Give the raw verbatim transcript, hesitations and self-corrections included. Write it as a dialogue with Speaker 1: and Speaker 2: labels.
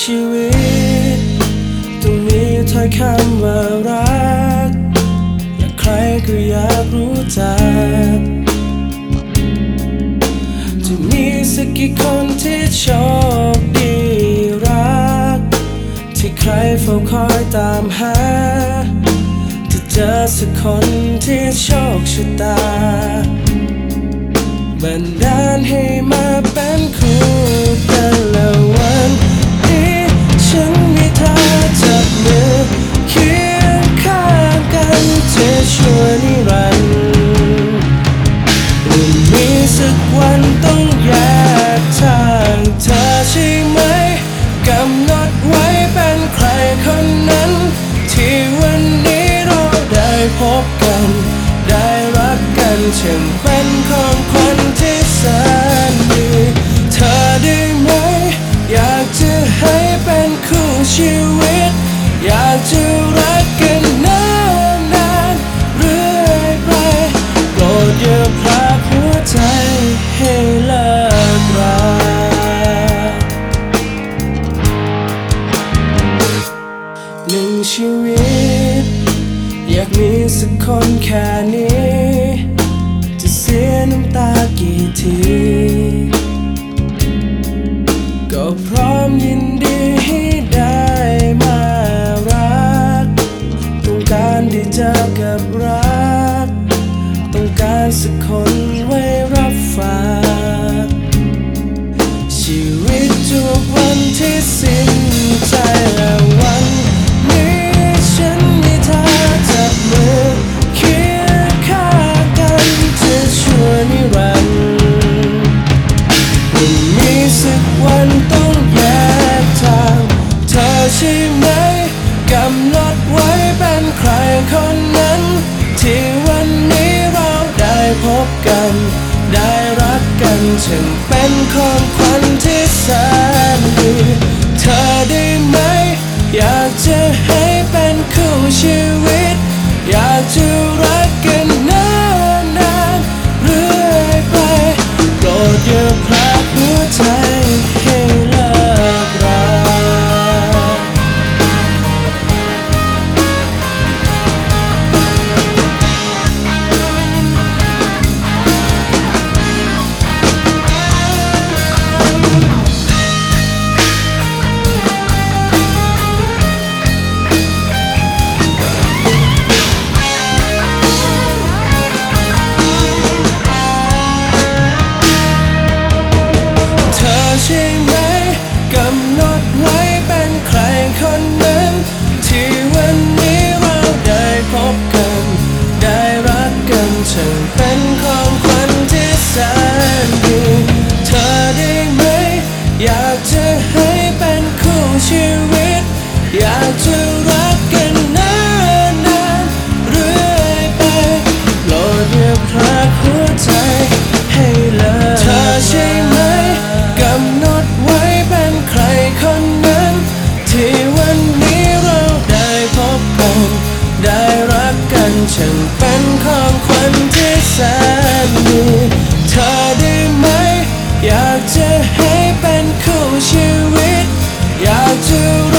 Speaker 1: ชีวิตต้องมีถ้อยคำว่ารักอยากใครก็อยากรู้จักจะมีสักกี่คนที่โชคดีรักที่ใครเฝ้าคอยตามหาจะเจอสักคนที่โชคชะตาบันดาลให้มาเป็นคู่กันแล้ววันนี้ฉันมีเธอจับมือเคียงข้างกันจะชั่วนิรันดร์วันมีสักวันต้องแยกทางเธอใช่ไหมกำหนดไว้เป็นใครคนนั้นที่วันนี้เราได้พบกันได้รักกันช่างเป็นของขวัญที่แสนดีเธอได้ไหมอยากจะให้เป็นคู่ชีวิตอยากจะรักกันนานๆเรื่อยไปโปรดอย่าพลาดหัวใจให้เลิกราหนึ่งชีวิตอยากมีสักคนแค่นี้จะเสียน้ำตากี่ทีก็พร้อมยินดีให้ได้มารักต้องการได้เจอกับรักต้องการสักคนไว้รับฝากชีวิตทุกวันที่สิ้นใจและวันนี้ฉันมีเธอจับมือเคียงข้างกันจะชั่วนิรันดร์วันนี้สักวันต้องแยกทางเธอใช่ไหมกำหนดไว้เป็นใครคนนั้นที่วันนี้เราได้พบกันได้รักกันช่างเป็นของขวัญที่แสนดีเธอได้ไหมอยากจะให้เป็นคู่ชีวิตอยากจะรักกันนานๆเรื่อยไปโปรดอย่าพลาดหัวใจให้เลิกราใช่ไหมกำหนดไว้เป็นใครคนนั้นที่วันนี้เราได้พบกันได้รักกันช่างเป็นของขวัญที่แสนดีเธอได้ไหมอยากจะให้เป็นคู่ชีวิตอยากจะรักกันนานๆเรื่อยไปโปรดอย่าพลาดหัวใจให้เลิกเธอใช่ไหมกำหนดไว้เป็นใครคนนั้นที่วันนี้เราได้พบกันได้รักกันช่างเป็นของขวัญที่แสนดีเธอได้ไหมอยากจะให้เป็นคู่ชีวิตอยากจะ